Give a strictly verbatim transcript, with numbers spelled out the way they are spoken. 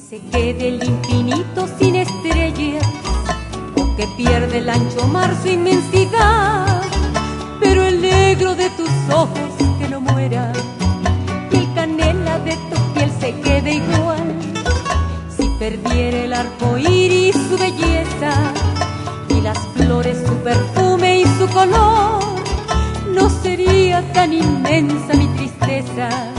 se quede el infinito sin estrellas, o que pierde el ancho mar su inmensidad, pero el negro de tus ojos que no muera, y el canela de tu piel se quede igual. Si perdiera el arco iris su belleza, y las flores su perfume y su color, no sería tan inmensa mi tristeza.